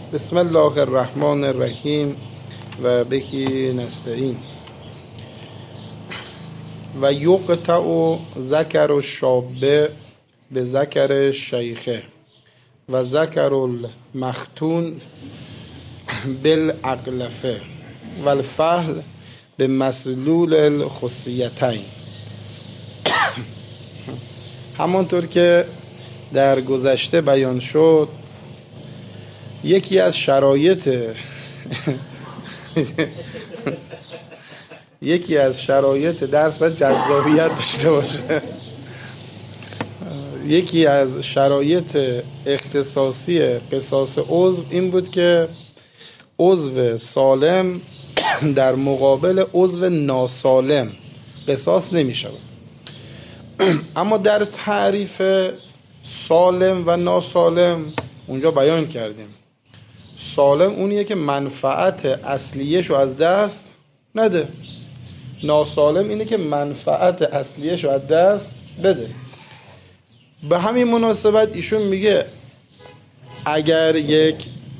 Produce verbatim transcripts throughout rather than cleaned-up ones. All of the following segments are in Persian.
بسم الله الرحمن الرحیم و بهی نستعین. و یقطع ذکر الشابه به ذکر شیخه و ذکر المختون بالاقلفه و الفحل به مسلول الخصیتین. همانطور که در گذشته بیان شد، یکی از شرایط یکی از شرایط درس باید جذابیت داشته باشه. یکی از شرایط اختصاصی قصاص عضو این بود که عضو سالم در مقابل عضو ناسالم قصاص نمی شود. اما در تعریف سالم و ناسالم اونجا بیان کردیم سالم اونیه که منفعت اصلیشو از دست نده، ناسالم اینه که منفعت اصلیشو از دست بده. به همین مناسبت ایشون میگه اگر یک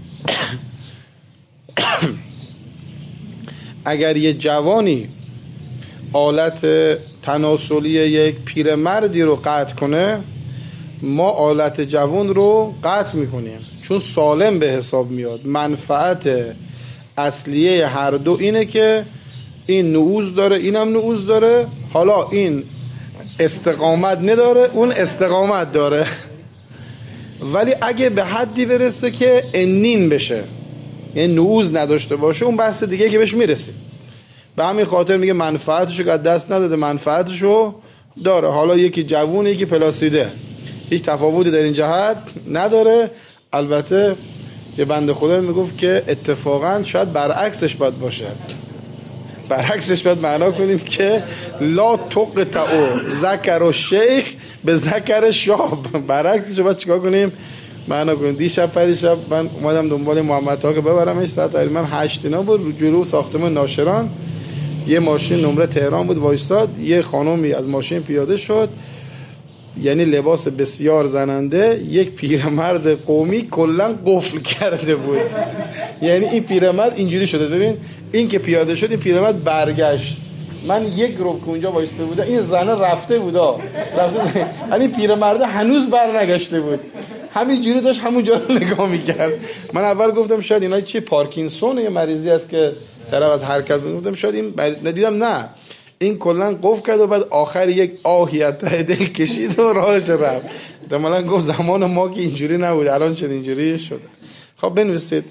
اگر یه جوانی آلت تناسلی یک پیرمردی رو قطع کنه، ما آلت جوان رو قطع میکنیم چون سالم به حساب میاد. منفعت اصلیه هر دو اینه که این نعوذ داره اینم نعوذ داره، حالا این استقامت نداره اون استقامت داره. ولی اگه به حدی برسه که انین بشه، یعنی نعوذ نداشته باشه، اون بحث دیگه که بهش میرسیم. به همین خاطر میگه منفعتشو که دست نداده منفعتشو داره. حالا یکی جوون یکی پلاسیده، هیچ تفاوتی در این جهت نداره. البته که بنده خدا میگفت که اتفاقا شاید برعکسش باید باشه، برعکسش باید معنا کنیم که لا تقطع ذکر الشیخ به ذکر شاب، برعکسش باید چیکار کنیم معنا کنیم. دیشب پریشب من اومدم دنبال محمد ها که ببرمش، ساعت تقریبا هشت اینا بود، جلو ساختمان ناشران یه ماشین نمره تهران بود وایستاد، یه خانومی از ماشین پیاده شد، یعنی لباس بسیار زننده، یک پیرمرد قومی کلا قفل کرده بود. یعنی این پیرمرد اینجوری شده، ببین این که پیاده شد این پیرمرد برگشت، من یک رو که اونجا وایسته بودم این زنه رفته بودا رفته، یعنی پیرمرد هنوز بر نگشته بود، همینجوری داشت همونجا رو نگاه میکرد. من اول گفتم شاید اینا چی پارکینسون یه مریضی است که طرف از حرکت میگفتم شاید این مریض، ندیدم نه این کلا قفل کرد و بعد آخر یک آهیت ته دل کشید و راهش رفت. احتمالاً گفت زمان ما که اینجوری نبود الان چه اینجوری شده. خب بنویسید.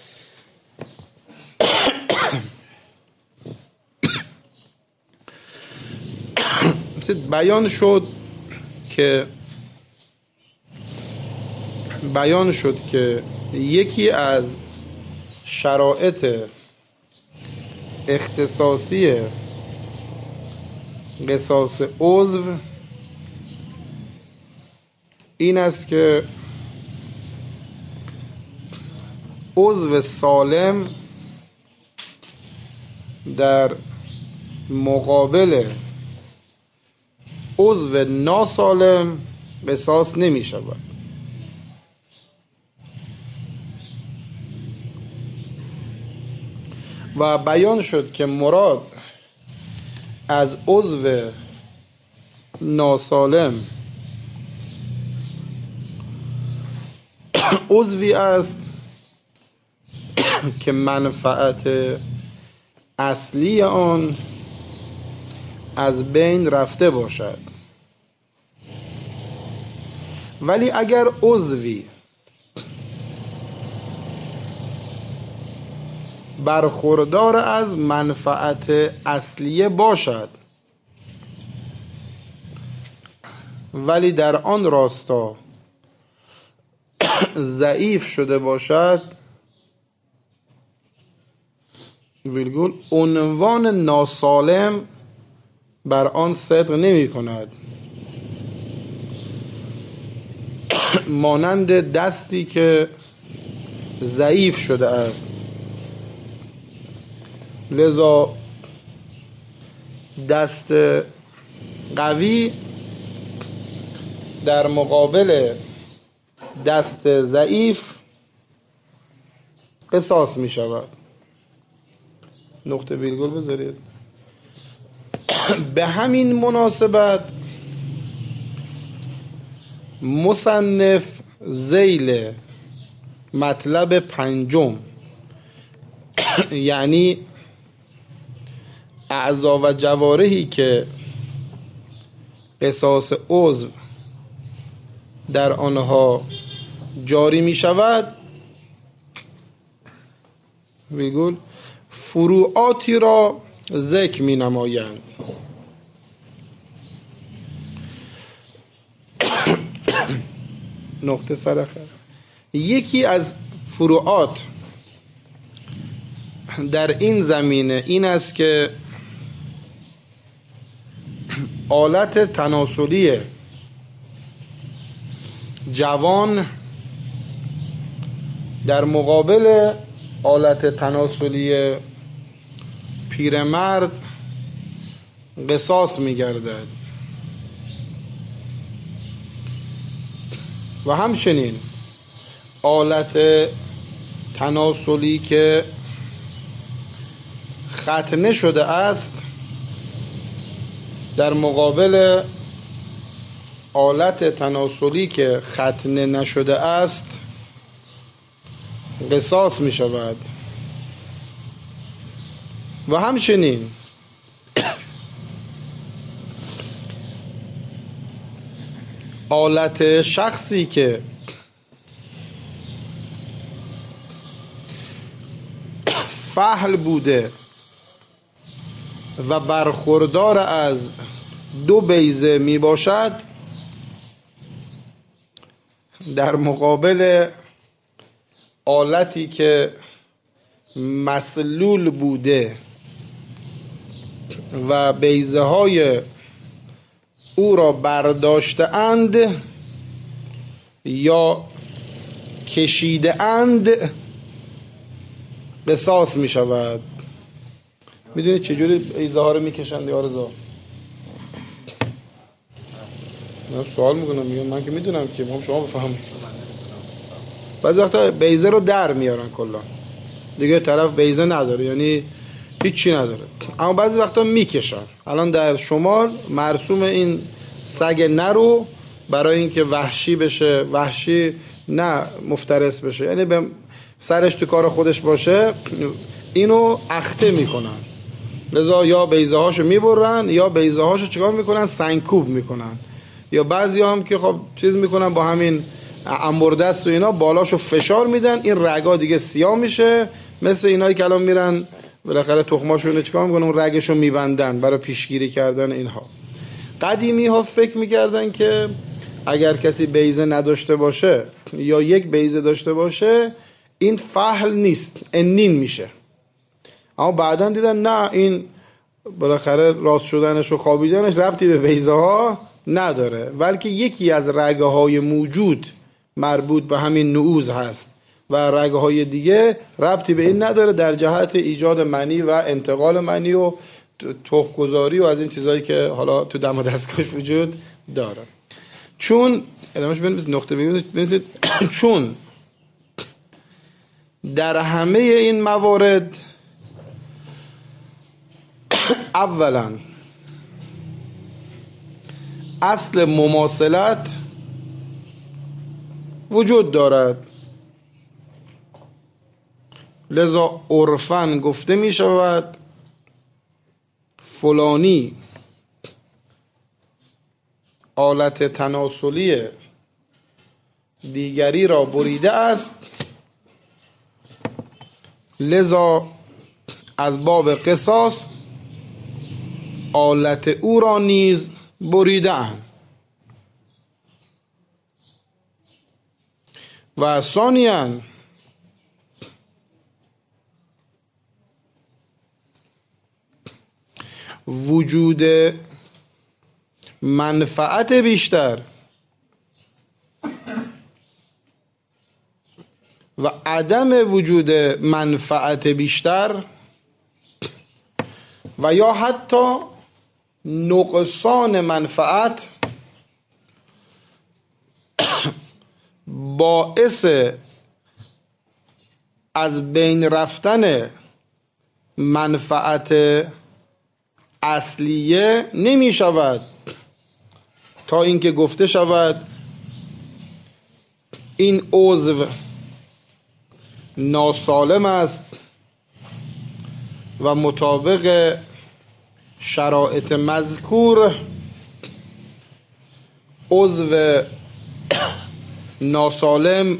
بیان شد که بیان شد که یکی از شرایط اختصاصی قصاص عضو این است که عضو سالم در مقابل عضو ناسالم قصاص نمی شود. و بیان شد که مراد از عضو ناسالم عضوی است که منفعت اصلی آن از بین رفته باشد. ولی اگر عضوی برخوردار از منفعت اصلیه باشد ولی در آن راستا ضعیف شده باشد، ویرگول عنوان ناسالم بر آن صدق نمی کند، مانند دستی که ضعیف شده است. لذا دست قوی در مقابل دست ضعیف قصاص می شود. نقطه ویرگول بذارید. به همین مناسبت مصنف ذیل مطلب پنجم یعنی اعضا و جوارحی که قصاص عضو در آنها جاری می شود میگول فروعاتی را ذکر می نمایند. نقطه سرخه یکی از فروعات در این زمینه این است که آلت تناسلی جوان در مقابل آلت تناسلی پیرمرد قصاص می‌گردد و همچنین آلت تناسلی که ختنه شده است در مقابل آلت تناسلی که ختنه نشده است قصاص می شود. و همچنین آلت شخصی که فحل بوده و برخوردار از دو بیضه می باشد در مقابل آلتی که مسلول بوده و بیضه های او را برداشته اند یا کشیده اند قصاص می شود. می دونید چجوری بیضه ها رو می کشند یا رضا؟ من سوال میکنم میگم من که میدونم که ما شما بفهمید. بعضی وقتا بیضه رو در میارن کلا دیگه طرف بیضه نداره یعنی هیچی نداره، اما بعضی وقتا میکشن. الان در شمال مرسوم این سگ نرو برای اینکه وحشی بشه، وحشی نه مفترس بشه، یعنی به سرش تو کار خودش باشه، اینو اخته میکنن. لذا یا بیضه هاشو میبرن یا بیضه هاشو چیکار میکنن؟ سنگکوب میکنن. یا بعضی هم که خب چیز میکنن با همین انبردست و اینا بالاشو فشار میدن، این رگا دیگه سیاه میشه، مثل اینایی که الان میرن بالاخره تخماشون چیکار میکنن؟ اون رگشو میبندن برای پیشگیری کردن اینها. قدیمی ها فکر میکردن که اگر کسی بیضه نداشته باشه یا یک بیضه داشته باشه این فحل نیست، انین میشه. اما بعدن دیدن نه، این بالاخره راست شدنش و خوابیدنش ربطی به بیضه ها نداره، بلکه یکی از رگه های موجود مربوط به همین نعوز هست و رگه های دیگه ربطی به این نداره در جهت ایجاد منی و انتقال منی و تخم‌گذاری و از این چیزایی که حالا تو دم و دستگاهش وجود داره. چون ادامهش بنویسید، نقطه بنویسید چون در همه این موارد اولا اصل مماثلت وجود دارد، لذا عرفاً گفته می شود فلانی آلت تناسلی دیگری را بریده است، لذا از باب قصاص آلت او را نیز بریده اند. و ثانیاً وجود منفعت بیشتر و عدم وجود منفعت بیشتر و یا حتی نقصان منفعت باعث از بین رفتن منفعت اصلیه نمی شود تا اینکه گفته شود این عضو ناسالم است و مطابق شرایط مذکور عضو ناسالم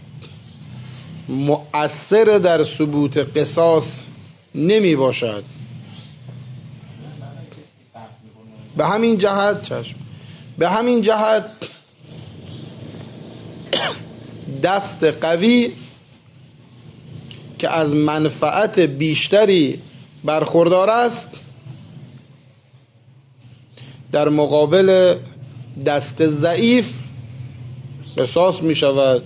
مؤثر در ثبوت قصاص نمی باشد. به همین جهت چشم به همین جهت دست قوی که از منفعت بیشتری برخوردار است در مقابل دست ضعیف قصاص می شود،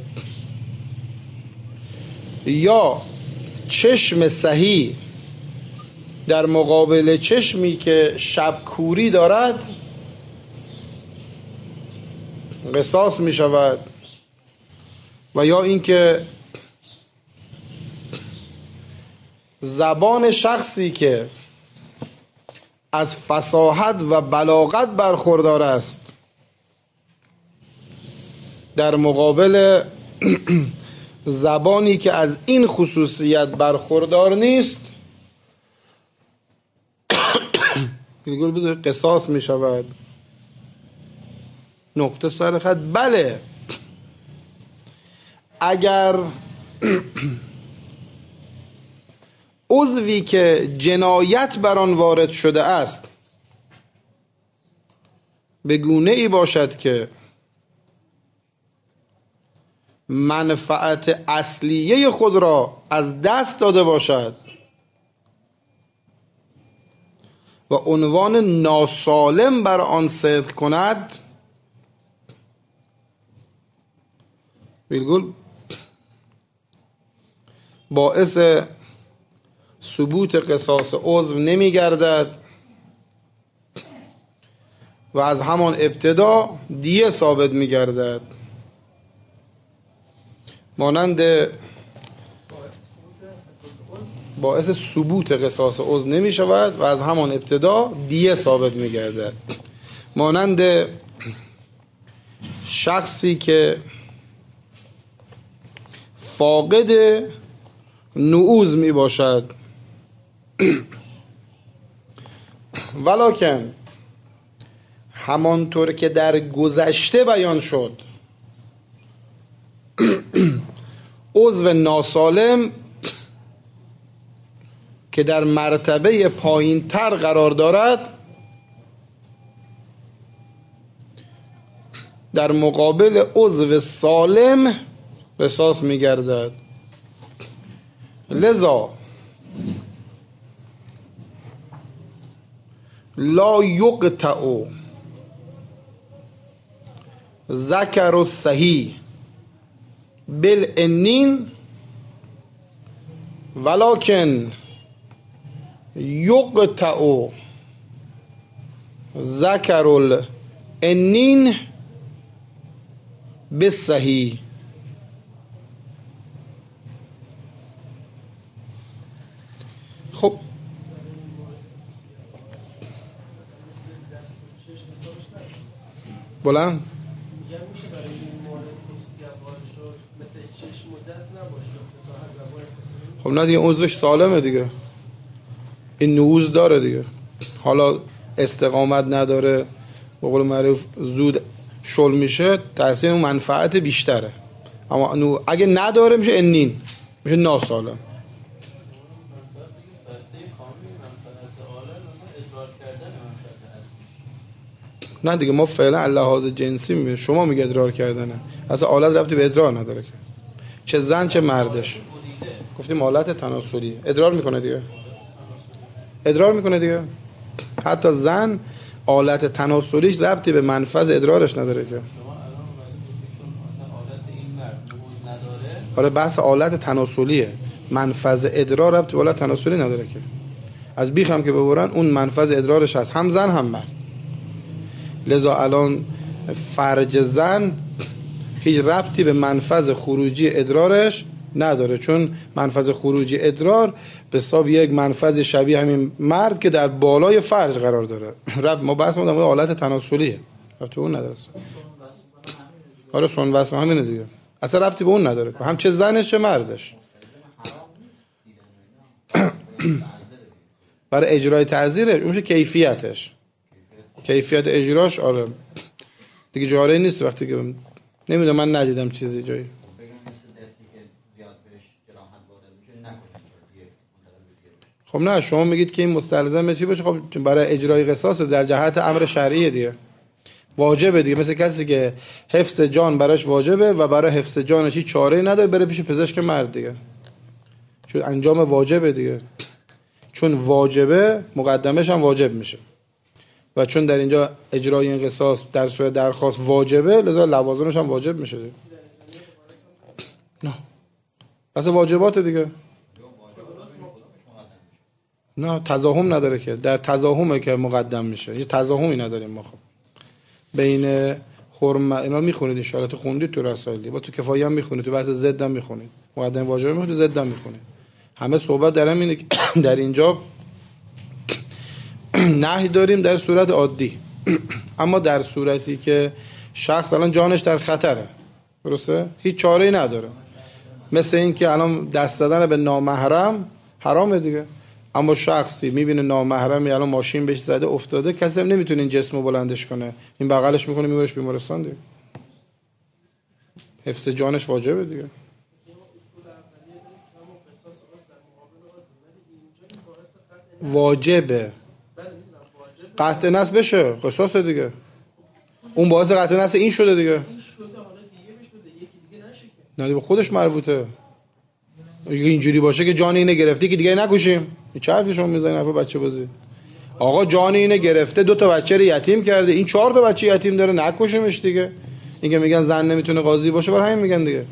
یا چشم صحیح در مقابل چشمی که شبکوری دارد قصاص می شود، و یا اینکه زبان شخصی که از فصاحت و بلاغت برخوردار است در مقابل زبانی که از این خصوصیت برخوردار نیست قصاص می شود. نقطه سر خط. بله، اگر عضوی که جنایت بر آن وارد شده است به گونه ای باشد که منفعت اصلیه خود را از دست داده باشد و عنوان ناسالم بر آن صدق کند، بالکل باعث ثبوت قصاص عضو نمی گردد و از همان ابتدا دیه ثابت می گردد. مانند باعث ثبوت قصاص عضو نمی شود و از همان ابتدا دیه ثابت می گردد. مانند شخصی که فاقد نعوذ می باشد ولکن همانطور که در گذشته بیان شد عضو ناسالم که در مرتبه پایین تر قرار دارد در مقابل عضو سالم قصاص می گردد. لذا لا یقطع ذکر الصحیح بالعنین ولکن یقطع ذکر العنین بالصحیح. خب بلند خب نه دیگه عضوش سالمه دیگه، این نعوذ داره دیگه، حالا استقامت نداره به قول معروف زود شل میشه، تأثیر اون منفعت بیشتره، اما اگه نداره میشه انین، میشه ناسالم. نه دیگه ما فعلا لحاظ جنسی میبینیم، شما میگه ادرار کردنه، اصلا آلت ربطی به ادرار نداره که، چه زن چه مردش. گفتیم آلت تناسلی ادرار میکنه دیگه، ادرار میکنه دیگه، حتی زن آلت تناسلیش ربطی به منفذ ادرارش نداره که. آره بحث آلت تناسلیه، منفذ ادرار ربطی به آلت تناسلی نداره که، از بیخ هم که ببرن اون منفذ ادرارش هست، هم زن هم مرد. لذا الان فرج زن هیچ ربطی به منفذ خروجی ادرارش نداره، چون منفذ خروجی ادرار به حساب یک منفذ شبیه همین مرد که در بالای فرج قرار داره. رب ما بحث ما در مورد حالت تناسلیه، ربطی به اون نداره. آره سون واسه همینه دیگه، اصلا ربطی به اون نداره، هم چه زنش چه مردش. برای اجرای تعزیرش اون میشه کیفیتش، کیفیت اجراش. آره دیگه جاره نیست وقتی که نمیدونم، من ندیدم چیزی جایی. خب نه شما میگید که این مستلزم چی باشه؟ خب برای اجرای قصاص در جهت امر شرعیه دیگه، واجبه دیگه، مثل کسی که حفظ جان براش واجبه و برای حفظ جانش هیچ چاره‌ای نداره بره پیش پزشک مرد دیگه، چون انجام واجبه دیگه، چون واجبه مقدمش هم واجب میشه و چون در اینجا اجرای این قصاص در صورت درخواست واجبه لذا لوازمش هم واجب میشه دیگه. نه اصلا واجبات دیگه، نه تزاحم نداره که، در تزاحمه که مقدم میشه، یه تزاحمی نداریم ما. خب بین حرم اینا میخونید ان شاء الله، تو خوندید تو رسائل، با تو کفایی هم میخونید، تو بحث ضد هم میخونید، مقدم واجب میخونید، تو ضد هم میخونید. همه صحبت درم اینه که در اینجا نهی داریم در صورت عادی، اما در صورتی که شخص الان جانش در خطره، درسته؟ هیچ چاره‌ای نداره، مثل این که الان دست دادن به نامحرم حرامه دیگه، اما شخصی میبینه نامحرمی الان ماشین بهش زده افتاده، کسی هم نمیتونه این جسمو بلندش کنه، این بغلش میکنه میبرش بیمارستان دیگه، حفظ جانش واجبه دیگه. واجبه قطع نس بشه قصاص دیگه، اون باعث قطع نس این شده دیگه، نه به خودش مربوطه. اینجوری باشه که جان اینه گرفتی که دیگه نکشیم، چه حرفی شما میزنید؟ حرف بچه بازی. آقا جان اینه گرفته، دو تا بچه رو یتیم کرده، این چهار تا بچه یتیم داره، نکشیمش دیگه. اینکه میگن زن نمیتونه قاضی باشه برای همین میگن دیگه،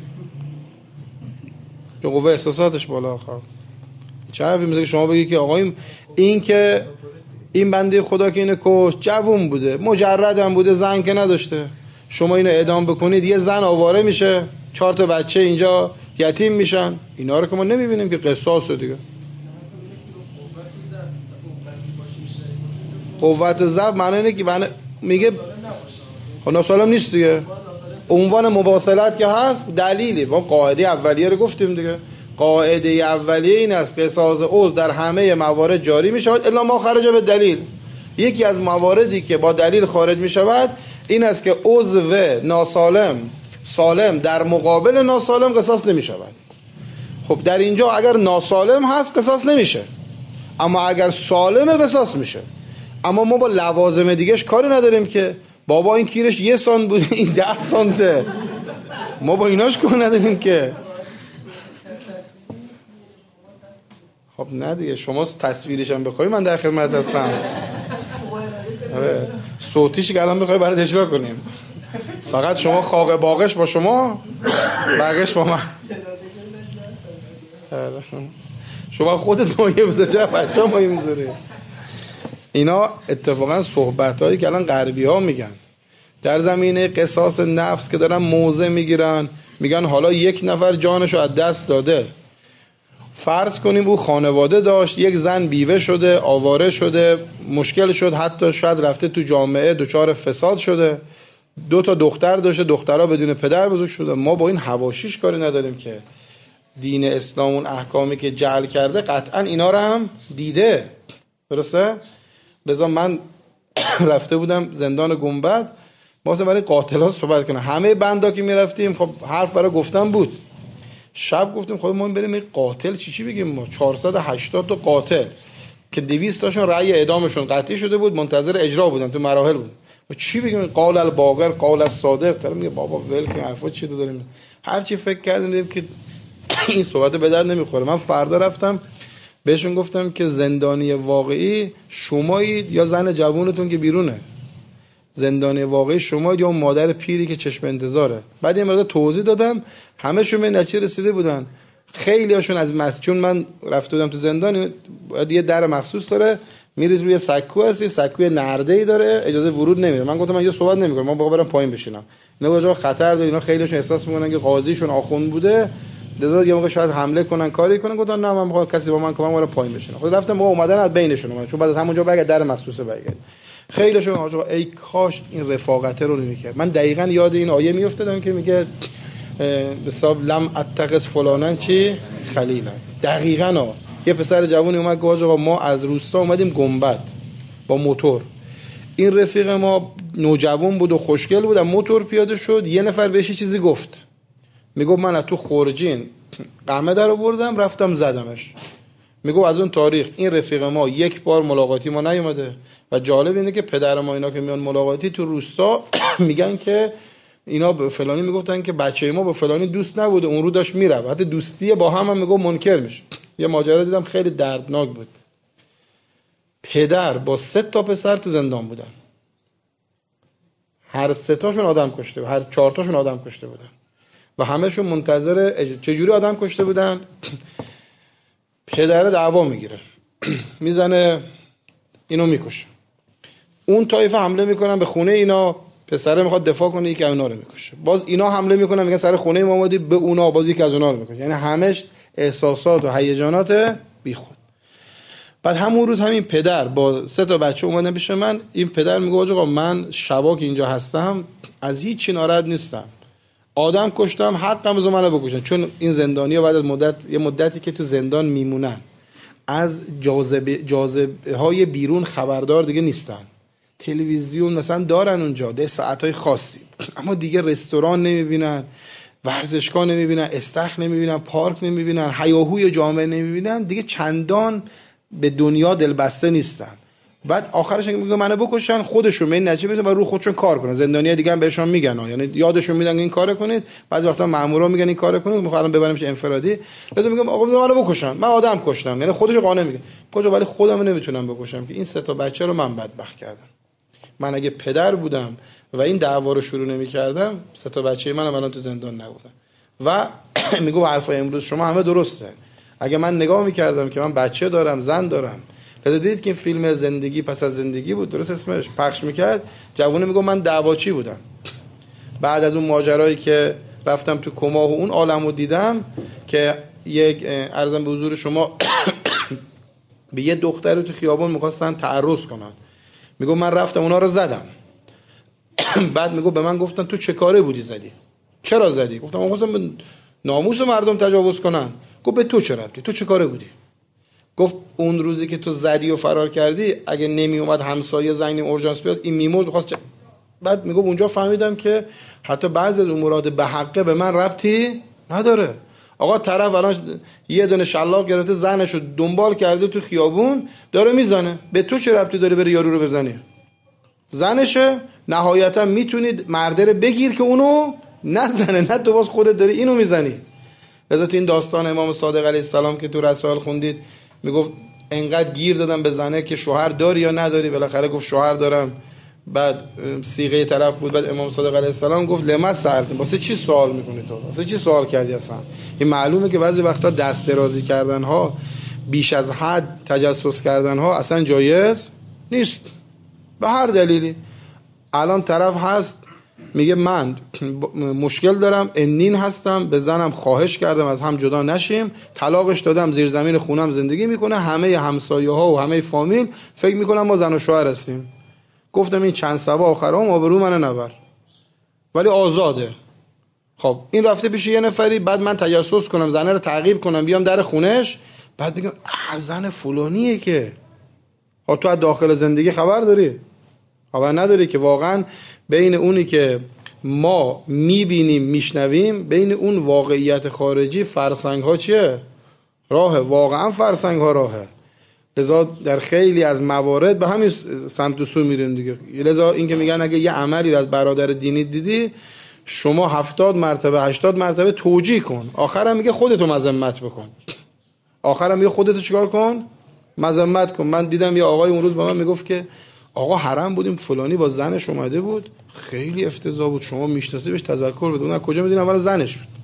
چون قوه احساساتش بالا. خب چه حرفی میزنید شما بگی که آقا این, این که این بنده خدا که اینو کشت جوون بوده، مجرد هم بوده، زن که نداشته، شما اینو اعدام بکنید یه زن آواره میشه، چهار تا بچه اینجا یتیم میشن، اینا رو که ما نمیبینیم که قصاص دیگه. قوت ضرب معنی اینه که معنی میگه خب ناسالم نیست دیگه، عنوان مواصلت که هست دلیلی، ما قاعده اولیه رو گفتیم دیگه، قاعده اولیه این است قصاص عضو در همه موارد جاری می شود الا ما خرج به دلیل. یکی از مواردی که با دلیل خارج می شود این است که عضو ناسالم سالم در مقابل ناسالم قصاص نمی شود. خب در اینجا اگر ناسالم هست قصاص نمیشه، اما اگر سالم قصاص میشه. اما ما با لوازم دیگهش کاری نداریم که بابا این کیرش یه سانت بود این ده سانته، ما با ایناش کار نداریم که. خب نه دیگه، شما تصویرش هم بخوای من در خدمت هستم، صوتیش که الان بخوای برات اجرا کنیم، فقط شما خاق باقش با شما بقیش با من، شما خودت مایه بذار چه بچه ها مایه میذاره. اینا اتفاقا صحبت هایی که الان غربی ها میگن در زمینه قصاص نفس که دارن موضع میگیرن، میگن حالا یک نفر جانشو از دست داده، فرض کنیم او خانواده داشت، یک زن بیوه شده، آواره شده، مشکل شد، حتی شاید رفته تو جامعه دچار فساد شده، دو تا دختر داشته، دخترها بدون پدر بزرگ شده. ما با این حواشیش کاری نداریم که دین اسلام اون احکامی که جعل کرده قطعا اینا رو هم دیده، درسته؟ لذا من رفته بودم زندان گنبد، ما اصلا برای قاتلات صحبت کنم، همه بندا که میرفتیم خب حرف برای گفتن بود. شب گفتیم خب ما بریم این قاتل چی چی بگیم، ما چهارصد و هشتاد تا قاتل که دویست تاشون رأی اعدامشون قطعی شده بود، منتظر اجرا بودن، تو مراحل بود، ما چی بگیم؟ قال الباقر قال الصادق. طرف میگه بابا ول کن حرفا چی تو داریم، هر چی فکر کردیم دیدیم که این صحبت به درد نمیخوره. من فردا رفتم بهشون گفتم که زندانی واقعی شمایید یا زن جوونتون که بیرونه، زندانی واقعی شمایید یا مادر پیری که چشم انتظاره. بعد یه مقدار توضیح دادم، همه‌شون به نتیجه رسیده بودن. خیلی هاشون از مسجون، من رفته بودم تو زندان، یه در مخصوص داره، میرید روی سکو هستی، سکوی نرده‌ای داره، اجازه ورود نمیده. من گفتم من یه صحبت نمی‌کنم، من باید برم پایین بشینم. اینا کجا خطر داره، اینا خیلیشون احساس می‌کنن که قاضیشون آخوند بوده، لذا یه موقع شاید حمله کنن کاری کنن، گفتن نه من میخوام کسی با من کمک کنه پایین بشینه. خود رفتم با اومدن از بینشون اومد، چون بعد از همونجا برگرد در مخصوصه برگرد. خیلیشون آقا ای کاش این رفاقت رو نمی‌کرد. من دقیقاً یاد این آیه میافتادم که میگه به حساب لم اتخذ فلانن چی خلیلا. دقیقاً یه پسر جوونی اومد گفت آقا ما از روستا اومدیم گنبد با موتور. این رفیق ما نوجوان بود و خوشگل بود، موتور پیاده شد، یه نفر بهش چیزی گفت، میگفت من از تو خورجین قمه در آوردم رفتم زدمش. میگفت از اون تاریخ این رفیق ما یک بار ملاقاتی ما نیومده. و جالب اینه که پدر ما اینا که میان ملاقاتی تو روستا میگن که اینا به فلانی میگفتن که بچه ما به فلانی دوست نبوده، اون رو داشت میره، حتی دوستی با هم هم میگفت منکر میشه. یه ماجرا دیدم خیلی دردناک بود، پدر با سه تا پسر تو زندان بودن، هر سه تاشون آدم کشته بودن، هر چهار تاشون آدم کشته بودن و همه‌شون منتظر اج... چجوری آدم کشته بودن. پدر دعوا میگیره میزنه اینو میکشه، اون طایفه حمله میکنن به خونه اینا، پسره میخواد دفاع کنه یکی از اونا رو میکشه، باز اینا حمله میکنن میگن سر خونه ما اومدی به اونا، باز یکی از اونا رو میکشه. یعنی همش احساسات و هیجانات بیخود. بعد همون روز همین پدر با سه تا بچه اومدن پیش من. این پدر میگه آقا من شبا که اینجا هستم از هیچ چی ناراحت نیستم، آدم کشتم حقم از منو بکشن، چون این زندانی‌ها بعد از مدت یه مدتی که تو زندان میمونن از جاذبه جاذبه های بیرون خبردار دیگه نیستن. تلویزیون مثلا دارن اونجا ده ساعت‌های خاصی، اما دیگه رستوران نمیبینن، ورزشگاه نمیبینن، استخر نمیبینن، پارک نمیبینن، هیاهوی جامعه نمیبینن، دیگه چندان به دنیا دلبسته نیستن. بعد آخرش میگه منو بکشن، خودشون به این نتیجه میرسن و رو خودشون کار کنن. زندانی‌ها دیگه هم بهشون میگن ها، یعنی یادشون میدن این کارو کنید، بعضی وقتا مامورا میگن این کارو کنید، میخوام ببرمش انفرادی، لازم میگم آقا منو بکشن، من آدم کشتم، یعنی خودش قانع میگه کجا، ولی خودم نمیتونم بکشم که این سه تا بچه رو من بدبخت کردم. من اگه پدر بودم و این دعوا رو شروع نمی‌کردم سه تا بچه منم الان تو زندان نبودن. و میگم حرفای امروز شما همه درسته. اگه من نگاه می‌کردم که من بچه دارم، زن دارم، لذا دیدید که فیلم زندگی پس از زندگی بود درست اسمش پخش می‌کرد، جوونه میگم من دعواچی بودم، بعد از اون ماجرایی که رفتم تو کما و اون عالمو دیدم که یک عرضم به حضور شما به یه دختر رو تو خیابون می‌خواستن تعرض کنن، میگم من رفتم اونا رو زدم. بعد میگم به من گفتن تو چه کاره بودی زدی؟ چرا زدی؟ گفتم من خواستم به ناموس مردم تجاوز کنن. گفت به تو چه ربطی؟ تو چه کاره بودی؟ گفت اون روزی که تو زدی و فرار کردی اگه نمی اومد همسایه زنگ اورژانس بیاد این میمرد خواست چه... بعد میگم اونجا فهمیدم که حتی بعضی از امورات به حقه به من ربطی نداره. آقا طرف الان یه دونه شلاق گرفته زنشو دنبال کرده تو خیابون داره میزنه، به تو چه ربطی داره بره یارو رو بزنی؟ زنشه، نهایتا میتونید مرده رو بگیر که اونو نزنه، نه تو باز خودت داری اینو میزنی. لذا تو این داستان امام صادق علیه السلام که تو رسائل خوندید میگفت انقدر گیر دادم به زنه که شوهر داری یا نداری، بالاخره گفت شوهر دارم. بعد صیغه طرف بود، بعد امام صادق علیه السلام گفت لما سألتم، واسه چی سوال میکنی تو؟ واسه چی سوال کردی اصلا؟ این معلومه که بعضی وقتا دست درازی کردن ها، بیش از حد تجسس کردن ها اصلا جایز نیست به هر دلیلی. الان طرف هست میگه من مشکل دارم، انین هستم، به زنم خواهش کردم از هم جدا نشیم، طلاقش دادم، زیر زمین خونم زندگی میکنه، همه همسایه ها و همه فامیل فکر میکنن ما زن و شوهر هستیم. گفتم این چند سبا آخرام آبرو منو نبر، ولی آزاده. خب این رفته پیش یه نفری، بعد من تجسس کنم، زنه رو تعقیب کنم، بیام در خونش، بعد بگم زن فلانیه که ها، تو از داخل زندگی خبر داری؟ خبر نداری که واقعا بین اونی که ما میبینیم میشنویم، بین اون واقعیت خارجی فرسنگ ها چیه؟ راهه، واقعا فرسنگ ها راهه. لذا در خیلی از موارد به همین سمت و سو میریم دیگه. لذا این که میگن اگه یه عملی از برادر دینی دیدی، شما هفتاد مرتبه هشتاد مرتبه توجیه کن، آخرم میگه خودتو مذمت بکن، آخرم میگه خودتو چیکار کن؟ مذمت کن. من دیدم یه آقای اون روز به من میگفت که آقا حرم بودیم فلانی با زنش اومده بود، خیلی افتضاح بود، شما میشناسی بهش تذکر بده. اون از کجا میدونی اول زنش بود؟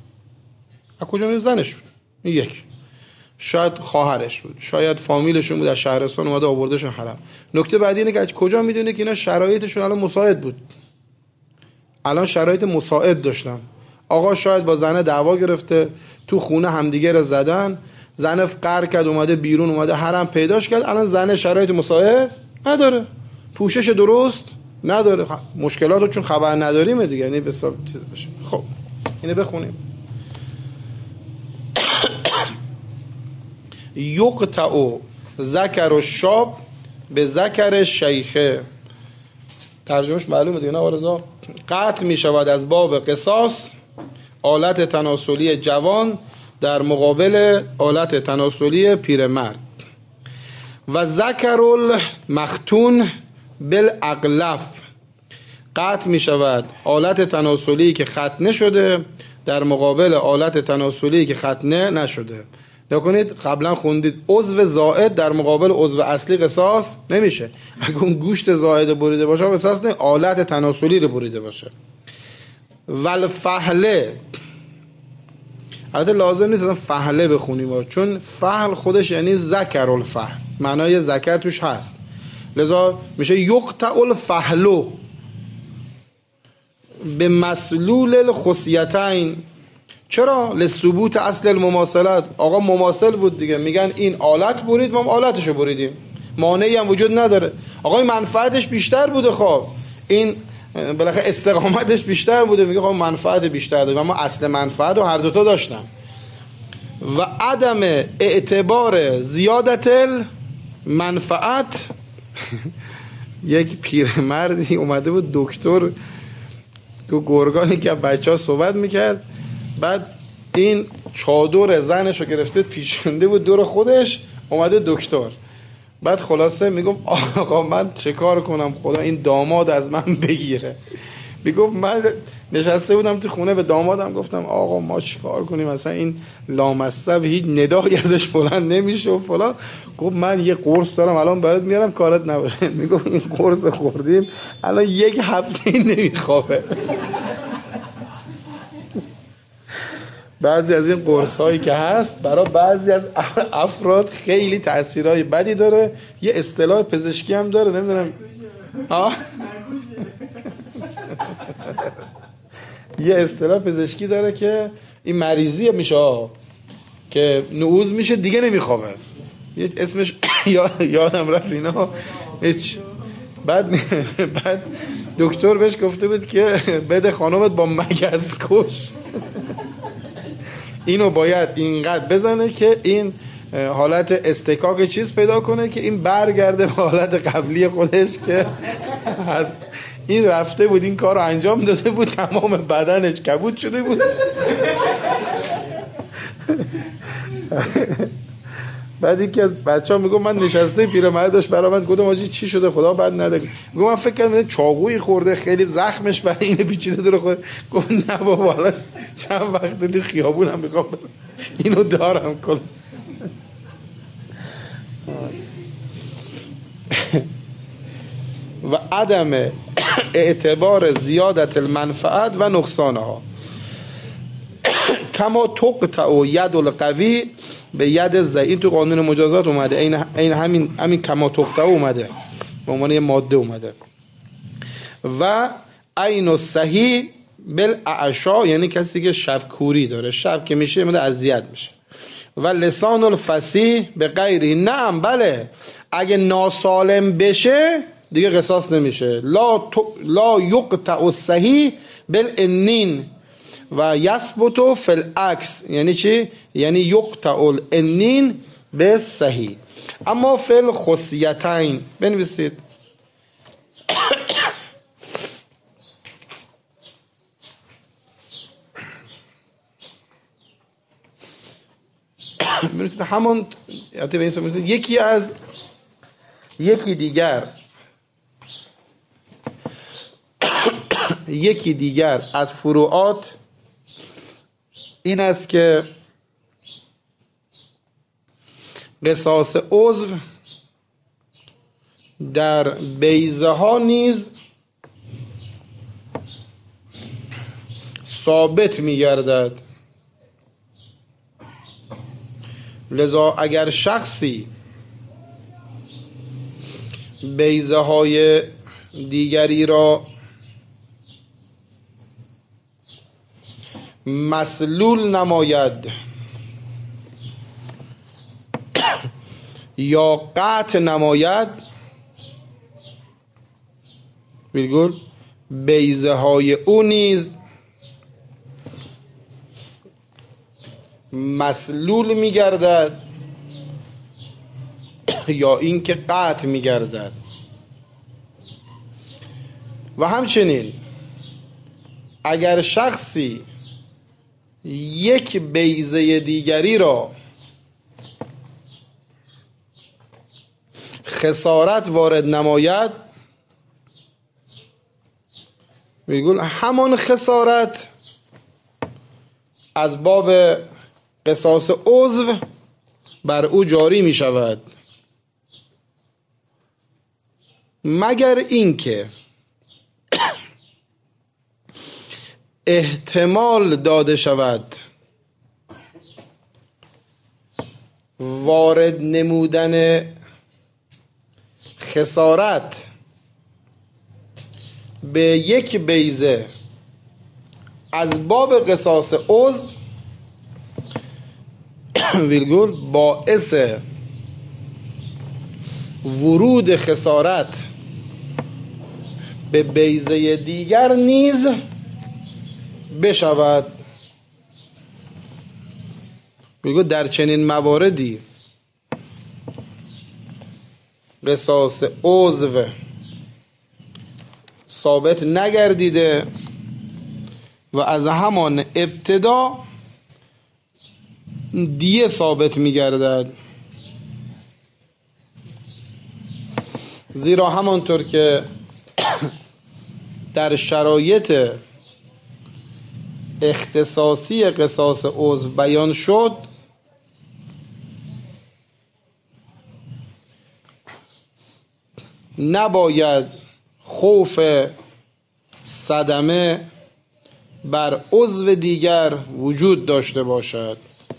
از کجا میدونی زنش بود؟ یک شاید خواهرش بود، شاید فامیلشون بود، از شهرستان اومده آوردهشون حرم. نکته بعدی اینه که از کجا میدونه که اینا شرایطشون الان مساعد بود؟ الان شرایط مساعد داشتن. آقا شاید با زنه دعوا گرفته، تو خونه همدیگه رو زدن، زنه قهر کرد اومده بیرون، اومده حرم پیداش کرد، الان زنه شرایط مساعد نداره، پوشش درست نداره، مشکلاتو چون خبر نداریم دیگه، یعنی به حساب چیز بشه. خب اینو بخونیم. یقطع ذکر الشاب به ذکر شیخه. ترجمهش معلومه دیگه نه آرزا؟ قطع می شود از باب قصاص آلت تناسلی جوان در مقابل آلت تناسلی پیرمرد. و ذکر المختون بالاغلف، قطع می شود آلت تناسلی که ختنه شده در مقابل آلت تناسلی که ختنه نشده. نکنید قبلا خوندید عضو زائد در مقابل عضو اصلی قصاص نمیشه. اگه اون گوشت زائد بریده باشه قصاص نه، آلت تناسلی رو بریده باشه. والفحله، البته لازم نیست فحله بخونیم چون فحل خودش یعنی ذکر الفحل، معنای ذکر توش هست، لذا میشه یقطع الفحلو به مسلول الخصیتین. چرا؟ لثبوت اصل المماثلت، آقا مماثل بود دیگه، میگن این آلت برید ما هم آلتشو بریدیم، مانعی هم وجود نداره. آقا این منفعتش بیشتر بوده، خب این بالاخره استقامتش بیشتر بوده، میگه خب منفعت بیشتر داره، اما اصل منفعت رو هر دوتا داشتن. و عدم اعتبار زیادت المنفعت. یک پیرمردی اومده بود دکتر تو گرگانی که بچه ها صحبت میکرد، بعد این چادر زنش رو گرفته پیچونده بود دور خودش، اومده دکتر، بعد خلاصه میگم آقا من چه کار کنم خدا این داماد از من بگیره. میگم من نشسته بودم تو خونه به دامادم گفتم آقا ما چه کار کنیم، مثلا این لامصب هیچ ندایی ازش بلند نمیشه و فلان. گفت من یه قرص دارم الان برات میارم کارت نباشه. میگم این قرص خوردیم الان یک هفته نمیخوابه. بعضی از این قرص هایی که هست برای بعضی از افراد خیلی تأثیرهای بدی داره. یه اصطلاح پزشکی هم داره، نمیدونم آه یه اصطلاح پزشکی داره که این مریضی میشه که نعوذ میشه دیگه نمیخوابه، یه اسمش یادم رفت اینا. بعد بعد دکتر بهش گفته بود که بده خانومت با مگس کش، اینو باید اینقدر بزنه که این حالت استکاک چیز پیدا کنه که این برگرده به حالت قبلی خودش که هست. این رفته بود این کار رو انجام داده بود، تمام بدنش کبود شده بود. بعد یکی از بچه‌ها میگه من نشسته پیرمرد داشت برای من، گفتم آجی چی شده خدا بد نده، میگه من فکر کردم چاقویی خورده خیلی زخمش برای اینو پیچیده داره خورده. گفت نه بابا حالا چند وقت تو خیابونم میخوام اینو دارم کن. و عدم اعتبار زیادت المنفعت و نقصانها کما تقطع ید القوی به ید ضعیف. این تو قانون مجازات اومده، این این همین همین کما تقطع اومده به عنوان یه ماده اومده. و عین الصحیح بالاعشا، یعنی کسی که شب کوری داره، شب که میشه مده اذیت میشه. و لسان الفصیح به غیره، نعم بله اگه ناسالم بشه دیگه قصاص نمیشه. لا لا یقطع الصحیح بالانین و یثبت فی العکس. یعنی چی؟ یعنی یقطع الانین به صحیح. اما فی الخصیتین بنویسید بنویسید همون یکی از یکی دیگر یکی دیگر از فروعات این است که قصاص عضو در بیضه ها نیز ثابت می گردد. لذا اگر شخصی بیضه های دیگری را مسلول نماید یا قطع نماید، ویرگول بیضه های او نیز مسلول میگردد یا اینکه قطع میگردد. و همچنین اگر شخصی یک بیضه دیگری را خسارت وارد نماید، میگول همان خسارت از باب قصاص عضو بر او جاری می شود، مگر اینکه احتمال داده شود وارد نمودن خسارت به یک بیضه از باب قصاص عضو ویرگول باعث ورود خسارت به بیضه دیگر نیز بشود. میگو در چنین مواردی قصاص عضو ثابت نگردیده و از همان ابتدا دیه ثابت میگردد، زیرا همانطور که در شرایط اختصاصی قصاص عضو بیان شد، نباید خوف صدمه بر عضو دیگر وجود داشته باشد.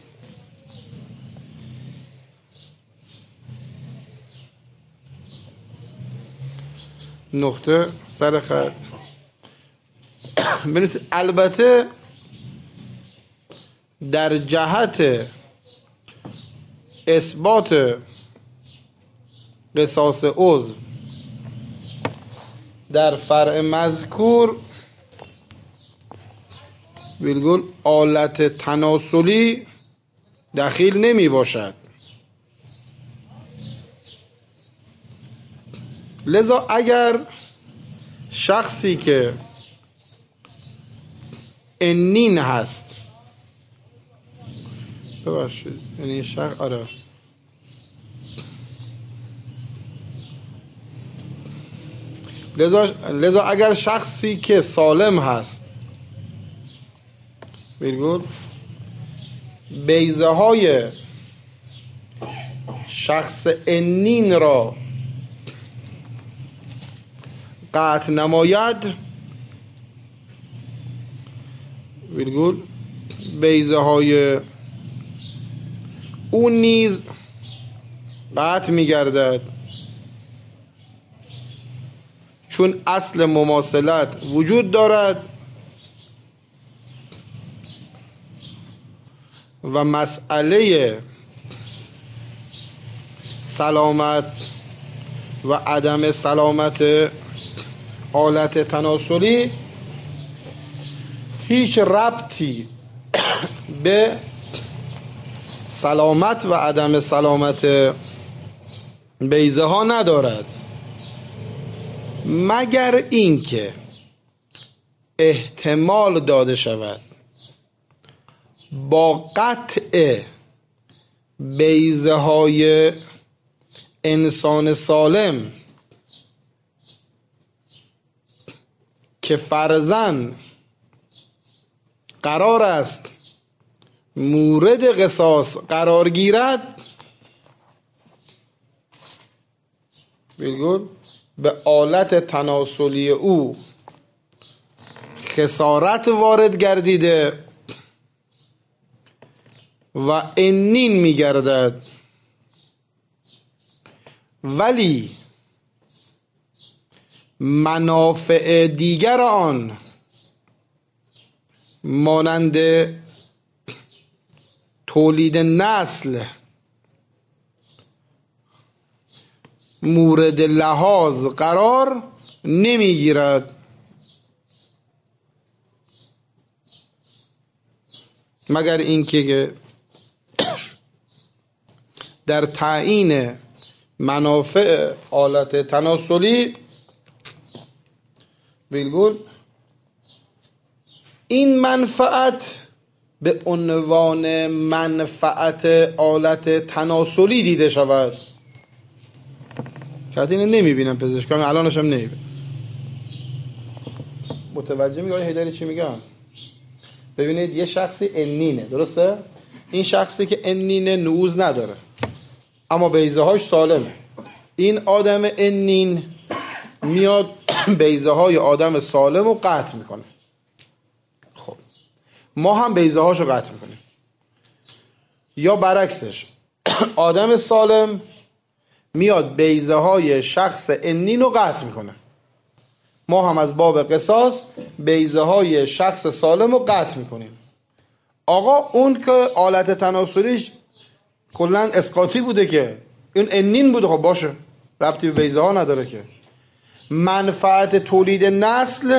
نقطه سر خط بنویسید. البته در جهت اثبات قصاص عضو در فرع مذکور ویرگول آلت تناسلی دخیل نمی باشد، لذا اگر شخصی که انین هست، ببخشید یعنی شخص آره لذا, لذا اگر شخصی که سالم هست ویرگول بیضه های شخص انین را قطع نماید، ویرگول بیضه های اون نیز قطع میگردد، چون اصل مماثلت وجود دارد و مسئله سلامت و عدم سلامت آلت تناسلی هیچ ربطی به سلامت و عدم سلامت بیضه ها ندارد، مگر اینکه احتمال داده شود با قطع بیضه های انسان سالم که فرضاً قرار است مورد قصاص قرار گیرد، بگو به آلت تناسلی او خسارت وارد گردیده و انین می گردد، ولی منافع دیگر آن مانند تولید نسل مورد لحاظ قرار نمیگیرد، مگر اینکه در تعیین منافع آلت تناسلی بالگل این منفعت به عنوان منفعت آلت تناسلی دیده شود. که اینو نمیبینم پزشکان، الانش هم نمیبینم. متوجه میگه آقای حیدری چی میگم؟ ببینید یه شخصی انینه، درسته؟ این شخصی که انینه نعوذ نداره اما بیضه هاش سالمه. این آدم انین میاد بیضه های آدم سالم رو قطع میکنه. خب ما هم بیضه هاشو قطع میکنیم. یا برعکسش آدم سالم میاد بیضه های شخص انین رو قطع میکنه. ما هم از باب قصاص بیضه های شخص سالم رو قطع میکنیم. آقا اون که آلت تناسلیش کلن اسقاطی بوده که اون انین بوده، خب باشه ربطی به بیضه ها نداره که. منفعت تولید نسل،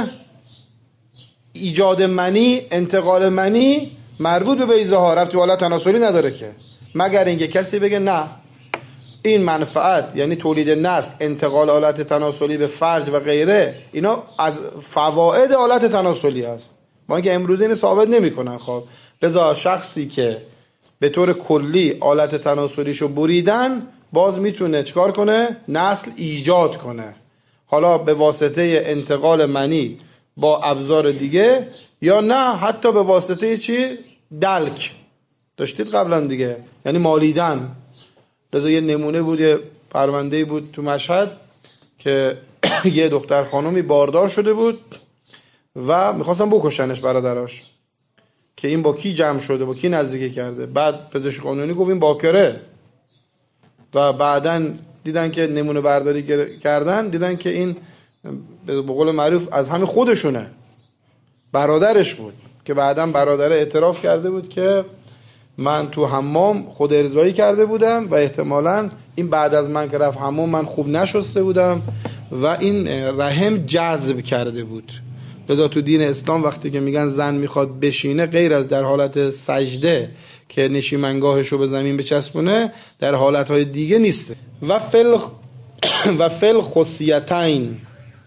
ایجاد منی، انتقال منی مربوط به بیضه ها، ربطی به آلت تناسلی نداره که. مگر اینکه کسی بگه نه این منفعت یعنی تولید نسل، انتقال آلت تناسلی به فرج و غیره، اینا از فواید آلت تناسلی هست. ما اینکه امروز این ثابت نمی‌کنن. خب لذا شخصی که به طور کلی آلت تناسلیشو بریدن باز میتونه چکار کنه؟ نسل ایجاد کنه، حالا به واسطه انتقال منی با ابزار دیگه یا نه حتی به واسطه چی؟ دلک. داشتید قبلا دیگه، یعنی مالیدن. لذا یه نمونه بود، یه پرونده‌ای بود تو مشهد که یه دختر خانومی باردار شده بود و میخواستن بکشنش برادراش که این با کی جمع شده، با کی نزدیکی کرده. بعد پزشک قانونی گفت این باکره و بعدن دیدن که نمونه برداری کردن، دیدن که این به قول معروف از همین خودشونه، برادرش بود که بعدن برادر اعتراف کرده بود که من تو حمام خود ارضایی کرده بودم و احتمالاً این بعد از من که رفت حمام من خوب نشسته بودم و این رحم جذب کرده بود. لذا تو دین اسلام وقتی که میگن زن میخواد بشینه غیر از در حالت سجده که نشیمنگاهشو به زمین بچسبونه، در حالتهای دیگه نیست. و فل و فل خصیتین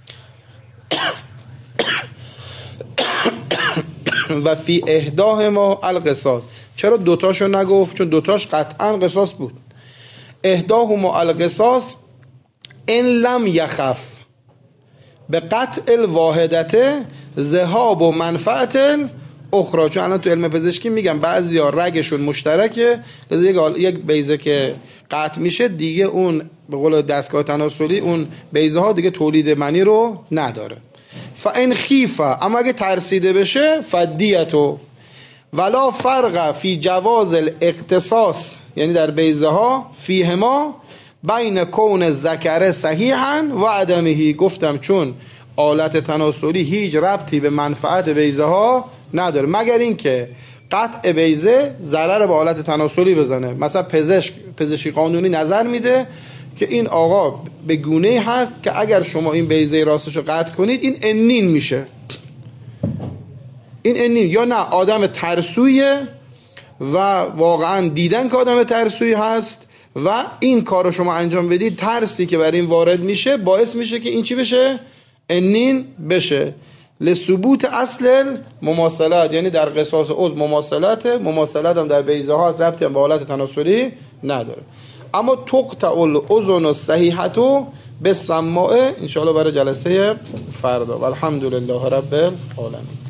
و فی احداه ما القصاص. چرا دوتاشو نگفت؟ چون دوتاش قطعا قصاص بود. احداه ما القصاص ان لم یخف به قطع الواحدته ذهاب و منفعت اخرى. چون الان تو علم پزشکی میگن بعضیا رگشون مشترکه، لذا یک بیضه که قطع میشه دیگه اون به قول دستگاه تناسلی اون بیضه ها دیگه تولید منی رو نداره. فان خیفه، اما اگه ترسیده بشه فدیتو ولا فرق فی جواز الاختصاص، یعنی در بیضه ها فیهما بین کون ذکر صحیحا و عدمه. گفتم چون آلت تناسلی هیچ ربطی به منفعت بیضه ها نداره مگر اینکه قطع بیضه ضرر به آلت تناسلی بزنه. مثلا پزشک پزشکی قانونی نظر میده که این آقا به گونه‌ای هست که اگر شما این بیضه راستشو قطع کنید این انین میشه، این انین. یا نه آدم ترسویه و واقعا دیدن که آدم ترسویی هست و این کار رو شما انجام بدید، ترسی که بر این وارد میشه باعث میشه که این چی بشه؟ انین بشه. لثبوت اصل مماثلت، یعنی در قصاص عضو مماثلت، مماثلت هم در بیضه ها از ربطی هم به حالت تناسلی نداره. اما تقطع الاذن الصحیحه بالسماع ان شاء الله برای جلسه فردا. والحمدلله رب العالمین.